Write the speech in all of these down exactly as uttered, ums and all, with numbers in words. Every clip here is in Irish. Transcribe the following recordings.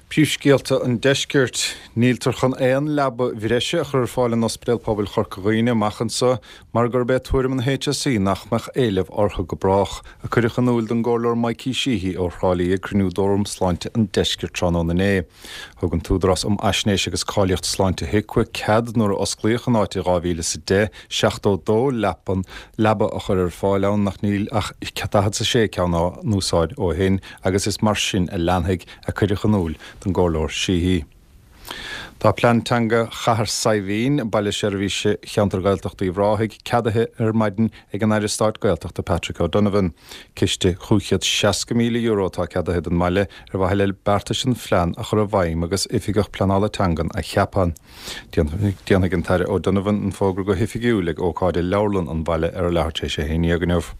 Príomhscéalta an deisceart níltar chun éon leaba bhíreise a chur fáil an ospidéal pobail Chorcaghine machchansa mar gur be tuairim an H S C nachmach éileh ortha go brach a chuir an úil den gcóir Mikey Sheehy ó Chrálaí ag cruinúdóm sláinte an deisceart tránó na né. Thugann túdras um aisnéis agus cáilíocht sláinte hicua cead nuair a osclaíoch an áit dhá mhíle sa dé seachtó dó leapan leba a chur ar fáil ann nach níl ach cetahad sa sé ceanna núsáid ó hin agus is mar sin a leanthaigh a chuir an úil den gcóir Sheehy. Tá plantanga chahar saibhín baile seirbhíse cheantar gailteachta í bhráthig ceadathe ar maidin ag an Irish Start gailteachta Patrick O'Donovan. Ciste chúchiad seiasca míle euro tá ceadathe den maile ar bhaile le berta sin phlean a chur a bhaim agus ifigach planála tangan a cheapan. Déanana an taire O'Donovan an fógra go hifigiúlaigh ó cáide leorlan an baile ar a lehartéis sé héine aganmh.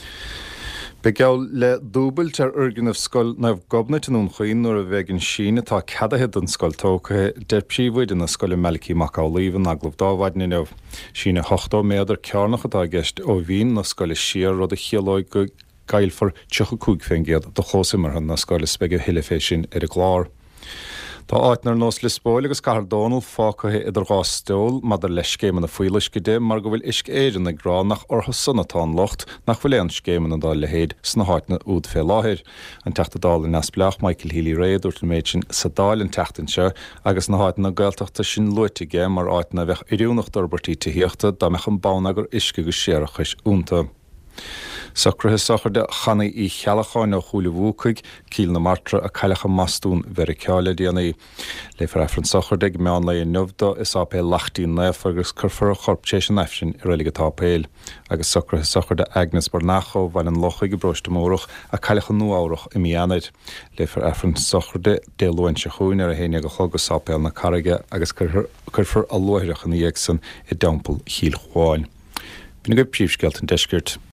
Begáil le dúbailt ar urganmh scoil nabh gobnait an únchaoin nuair a bheith an síne tá ceadathe an scoil tócathe de príomhid na scoil Melicí Macaulíomh aglah dáhaidna neh. Síne hochtó méadar cearnach atá gceist ó bhín na scoil siar rud a chialáid go gailfar tucha cúig féingiad do chósimar na scoil spege hiile sin ar a glár. Tá áitnar nós le spóil agus cahar Donald fácathe idir gá stóil mad ar leis céimeanna fuilis go dé mar go bhfuil isc éireann na grá nach ortha sonnatá locht nach bhfuil éon scéimeanna dá le héad sna háitna úd fé láthir. An teachta dáil in Asplach Michael Healy Reid úirt méid sin sa dáil an teachtain seo agus na háitna gailteachta sin luitige mar áitna bheith idiúnach dorbartí tííochta dá meach an bán agur isce go séarachais únta. Socrathe sochar de chana í chealacháin ó chúla bhúcaig cíl na martra a cailecha mastún ver ceáile déanaí. Le frefran sochar de meán le nuhda is á pé lachtíí nef agus curfar a chorptéis an efsin i réige tápéil. Agus socrathe sochar de Agnes Barnacho bhain an lochaig go brosta mórach a cailecha nuárach i mianaid. Le frefran sochar de déluhain se chuún ar a héine go chogus sápéil na carige agus curfar a loireach an dhéag san i dampel híl cháin. Bhína go príomhscéalt an deisceart.